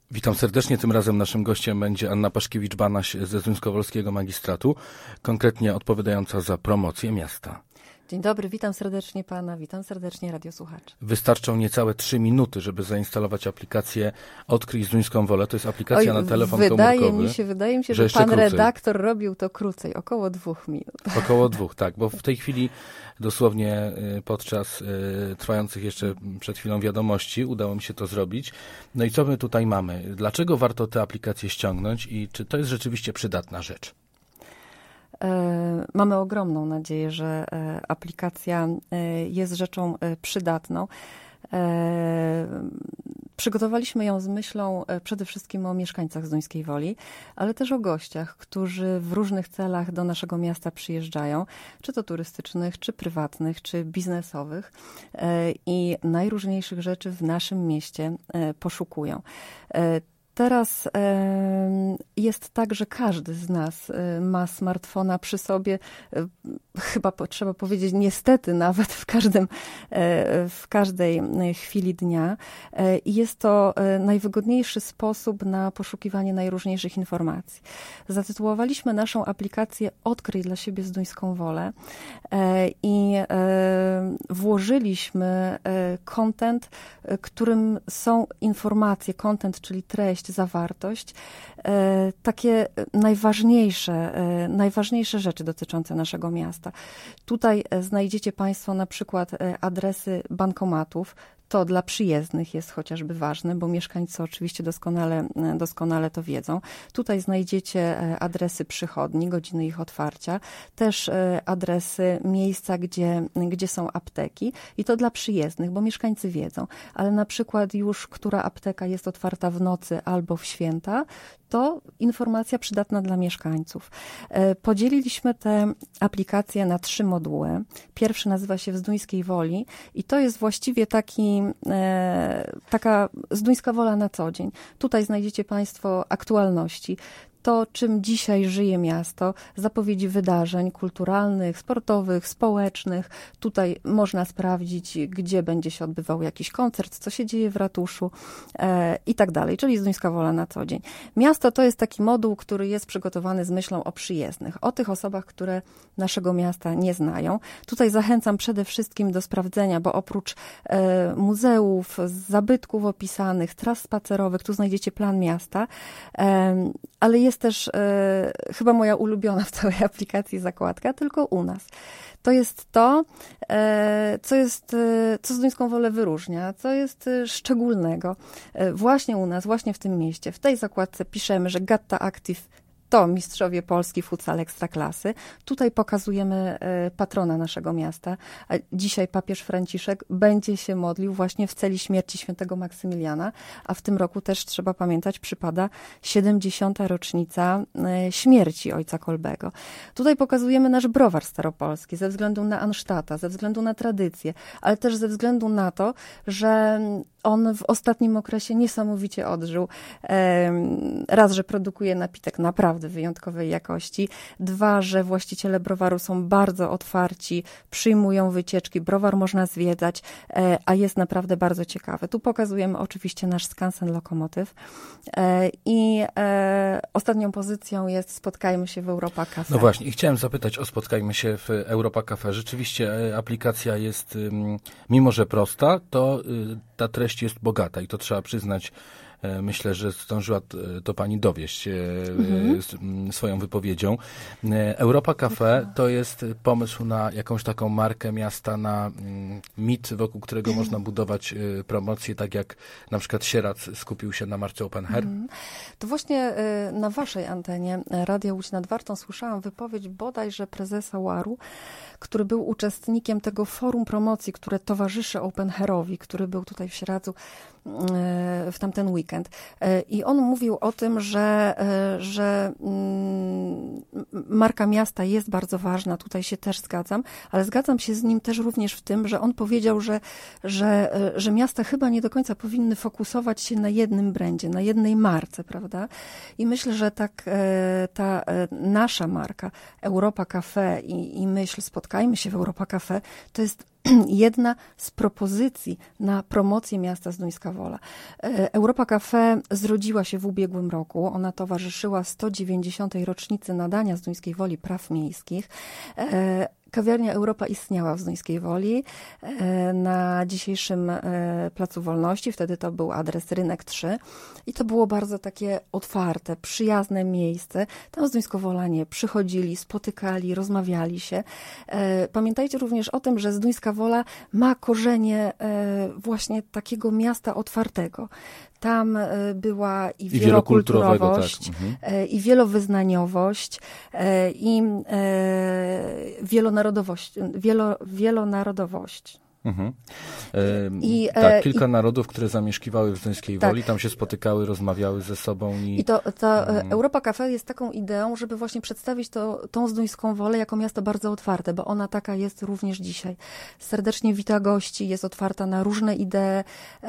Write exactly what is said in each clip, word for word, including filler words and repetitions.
Witam serdecznie. Tym razem naszym gościem będzie Anna Paszkiewicz-Banaś ze Zduńskowolskiego Magistratu, konkretnie odpowiadająca za promocję miasta. Dzień dobry, witam serdecznie pana, witam serdecznie radiosłuchaczy. Wystarczą niecałe trzy minuty, żeby zainstalować aplikację Odkryj Zduńską Wolę. To jest aplikacja Oj, na telefon wydaje komórkowy. Mi się, wydaje mi się, że, że pan krócej. redaktor robił to krócej, około dwóch minut. Około dwóch, tak, bo w tej chwili dosłownie podczas y, trwających jeszcze przed chwilą wiadomości udało mi się to zrobić. No i co my tutaj mamy? Dlaczego warto tę aplikację ściągnąć i czy to jest rzeczywiście przydatna rzecz? Mamy ogromną nadzieję, że aplikacja jest rzeczą przydatną. Przygotowaliśmy ją z myślą przede wszystkim o mieszkańcach Zduńskiej Woli, ale też o gościach, którzy w różnych celach do naszego miasta przyjeżdżają, czy to turystycznych, czy prywatnych, czy biznesowych i najróżniejszych rzeczy w naszym mieście poszukują. Teraz e, jest tak, że każdy z nas e, ma smartfona przy sobie, e, chyba po, trzeba powiedzieć niestety nawet w, każdym, e, w każdej chwili dnia. E, I jest to e, najwygodniejszy sposób na poszukiwanie najróżniejszych informacji. Zatytułowaliśmy naszą aplikację Odkryj dla siebie Zduńską Wolę e, i e, włożyliśmy e, content, e, którym są informacje, content, czyli treść, zawartość, e, takie najważniejsze, e, najważniejsze rzeczy dotyczące naszego miasta. Tutaj znajdziecie państwo na przykład adresy bankomatów. To dla przyjezdnych jest chociażby ważne, bo mieszkańcy oczywiście doskonale, doskonale to wiedzą. Tutaj znajdziecie adresy przychodni, godziny ich otwarcia, też adresy miejsca, gdzie, gdzie są apteki i to dla przyjezdnych, bo mieszkańcy wiedzą. Ale na przykład już, która apteka jest otwarta w nocy albo w święta, to informacja przydatna dla mieszkańców. Podzieliliśmy tę aplikację na trzy moduły. Pierwszy nazywa się W Zduńskiej Woli i to jest właściwie taki, taka Zduńska Wola na co dzień. Tutaj znajdziecie państwo aktualności. To, czym dzisiaj żyje miasto, zapowiedzi wydarzeń kulturalnych, sportowych, społecznych. Tutaj można sprawdzić, gdzie będzie się odbywał jakiś koncert, co się dzieje w ratuszu e, i tak dalej, czyli Zduńska Wola na co dzień. Miasto to jest taki moduł, który jest przygotowany z myślą o przyjezdnych, o tych osobach, które naszego miasta nie znają. Tutaj zachęcam przede wszystkim do sprawdzenia, bo oprócz e, muzeów, zabytków opisanych, tras spacerowych, tu znajdziecie plan miasta, e, ale jest też e, chyba moja ulubiona w całej aplikacji zakładka, tylko u nas. To jest to, e, co jest, e, co Zduńską Wolę wyróżnia, co jest e, szczególnego. E, właśnie u nas, właśnie w tym mieście. W tej zakładce piszemy, że Gatta Active to mistrzowie Polski futsal ekstraklasy. Tutaj pokazujemy patrona naszego miasta. A dzisiaj papież Franciszek będzie się modlił właśnie w celi śmierci świętego Maksymiliana, a w tym roku też trzeba pamiętać, przypada siedemdziesiąta rocznica śmierci ojca Kolbego. Tutaj pokazujemy nasz browar staropolski ze względu na Ansztata, ze względu na tradycję, ale też ze względu na to, że on w ostatnim okresie niesamowicie odżył. Raz, że produkuje napitek naprawdę wyjątkowej jakości. Dwa, że właściciele browaru są bardzo otwarci, przyjmują wycieczki, browar można zwiedzać, a jest naprawdę bardzo ciekawy. Tu pokazujemy oczywiście nasz skansen lokomotyw i ostatnią pozycją jest Spotkajmy się w Europa Cafe. No właśnie, i chciałem zapytać o Spotkajmy się w Europa Cafe. Rzeczywiście aplikacja jest, mimo że prosta, to ta treść jest bogata i to trzeba przyznać. Myślę, że zdążyła to pani dowieść mhm. swoją wypowiedzią. Europa Cafe to jest pomysł na jakąś taką markę miasta, na mit, wokół którego można budować promocję, tak jak na przykład Sierac skupił się na marce Open Air. Mhm. To właśnie na waszej antenie Radia Łódź nad Wartą słyszałam wypowiedź bodajże prezesa łaru, który był uczestnikiem tego forum promocji, które towarzyszy Open Airowi, który był tutaj w Sieradzu w tamten weekend. I on mówił o tym, że, że marka miasta jest bardzo ważna, tutaj się też zgadzam, ale zgadzam się z nim też również w tym, że on powiedział, że, że, że miasta chyba nie do końca powinny fokusować się na jednym brandzie, na jednej marce, prawda? I myślę, że tak ta nasza marka Europa Cafe i, i myśl Spotkajmy się w Europa Cafe, to jest jedna z propozycji na promocję miasta Zduńska Wola. Europa Cafe zrodziła się w ubiegłym roku. Ona towarzyszyła sto dziewięćdziesiątej rocznicy nadania Zduńskiej Woli praw miejskich. Kawiarnia Europa istniała w Zduńskiej Woli na dzisiejszym Placu Wolności. Wtedy to był adres Rynek trzy. I to było bardzo takie otwarte, przyjazne miejsce. Tam zduńskowolanie przychodzili, spotykali, rozmawiali się. Pamiętajcie również o tym, że Zduńska Wola ma korzenie właśnie takiego miasta otwartego. Tam była i wielokulturowość, I, tak. i wielowyznaniowość, i wielonarodowość. Wielo, wielonarodowość. Mhm. E, I, tak, kilka i, narodów, które zamieszkiwały w Zduńskiej Woli, tak. Tam się spotykały, rozmawiały ze sobą. I, I to, ta um, Europa Cafe jest taką ideą, żeby właśnie przedstawić to, tą Zduńską Wolę jako miasto bardzo otwarte, bo ona taka jest również dzisiaj. Serdecznie wita gości, jest otwarta na różne idee,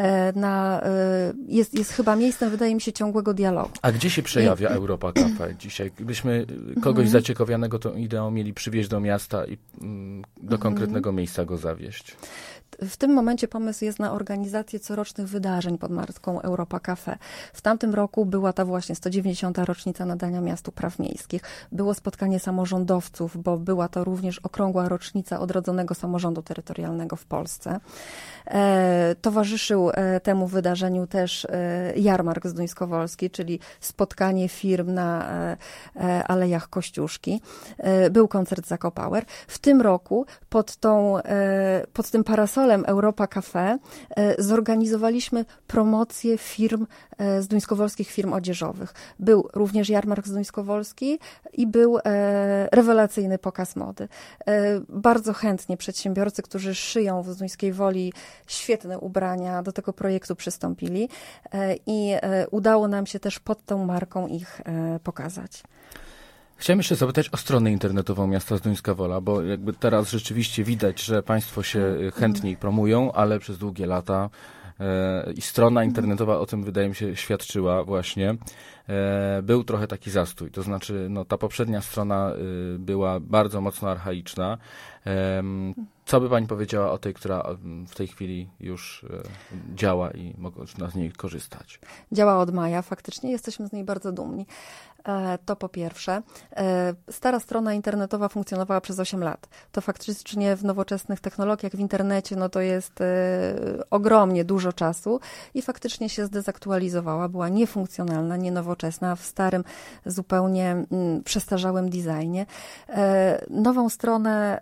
na, jest, jest chyba miejscem, wydaje mi się, ciągłego dialogu. A gdzie się przejawia I, Europa Cafe dzisiaj? Gdybyśmy kogoś mm. zaciekawionego tą ideą mieli przywieźć do miasta i mm, do mm. konkretnego miejsca go zawieźć? W tym momencie pomysł jest na organizację corocznych wydarzeń pod marką Europa Cafe. W tamtym roku była ta właśnie sto dziewięćdziesiąta rocznica nadania miastu praw miejskich. Było spotkanie samorządowców, bo była to również okrągła rocznica odrodzonego samorządu terytorialnego w Polsce. E, towarzyszył e, temu wydarzeniu też e, jarmark zduńskowolski, czyli spotkanie firm na e, e, Alejach Kościuszki. E, był koncert Zakopauer. W tym roku pod, tą, e, pod tym parasolem Europa Cafe zorganizowaliśmy promocję firm, zduńskowolskich firm odzieżowych. Był również jarmark zduńskowolski i był rewelacyjny pokaz mody. Bardzo chętnie przedsiębiorcy, którzy szyją w Zduńskiej Woli świetne ubrania, do tego projektu przystąpili i udało nam się też pod tą marką ich pokazać. Chciałem jeszcze zapytać o stronę internetową miasta Zduńska Wola, bo jakby teraz rzeczywiście widać, że państwo się chętniej promują, ale przez długie lata e, i strona internetowa o tym, wydaje mi się, świadczyła właśnie. E, był trochę taki zastój, to znaczy no, ta poprzednia strona y, była bardzo mocno archaiczna. E, co by pani powiedziała o tej, która w tej chwili już e, działa i można z niej korzystać? Działa od maja, faktycznie jesteśmy z niej bardzo dumni. To po pierwsze. Stara strona internetowa funkcjonowała przez osiem lat. To faktycznie w nowoczesnych technologiach, w internecie, no to jest ogromnie dużo czasu i faktycznie się zdezaktualizowała. Była niefunkcjonalna, nienowoczesna, w starym, zupełnie przestarzałym designie. Nową stronę,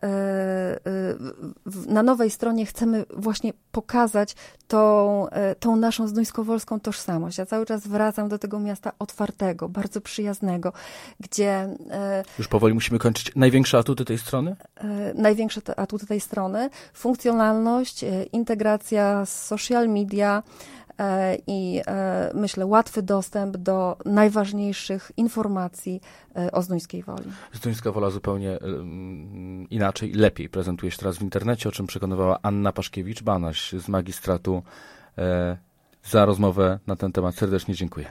na nowej stronie chcemy właśnie pokazać tą, tą naszą zduńskowolską tożsamość. Ja cały czas wracam do tego miasta otwartego, bardzo przyjaznego, gdzie... Już powoli musimy kończyć. Największe atuty tej strony? Największe atuty tej strony. Funkcjonalność, integracja z social media i myślę łatwy dostęp do najważniejszych informacji o Zduńskiej Woli. Zduńska Wola zupełnie inaczej, lepiej prezentuje się teraz w internecie, o czym przekonywała Anna Paszkiewicz-Banaś z magistratu. Za rozmowę na ten temat serdecznie dziękuję.